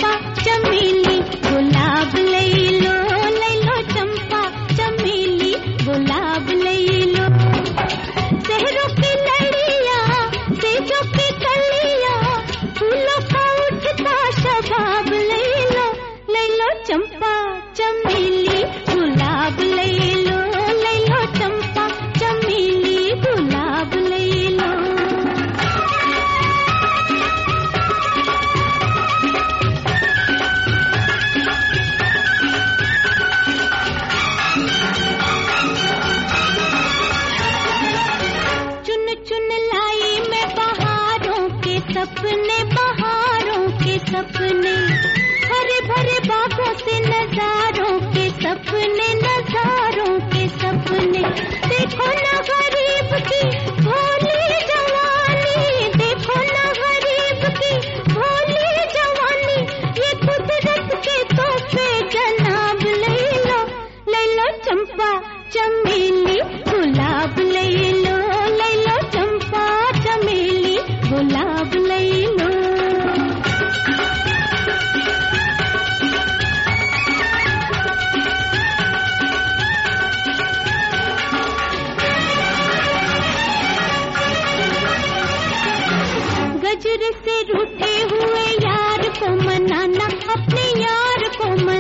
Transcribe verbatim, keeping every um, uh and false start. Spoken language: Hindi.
चंपा चमेली गुलाब लई लो, लई लो चंपा चमेली गुलाब लई लो। शहरों की लड़िया सेजों की कलिया, फूलों का उठता शबाब लई लो, लई लो चंपा चमेली गुलाब लई लो, लई लो चंपा चमेली गुलाब लई लो। चुन चुन लाई मैं बहारों के सपने, बहारों के सपने, हरे भरे बागों से नजारों के सपने, नजारों के सपने। देखो ना गरीब की भोली जवानी, देखो ना गरीब की भोली जवानी, ये कुदरत के तोहफे जनाब लई लो, लई लो चंपा चमेली गुलाब लई लो, लई लो चंपा चमेली गुलाब लई लो। गजर से रूठे हुए यार को मनाना, अपने यार को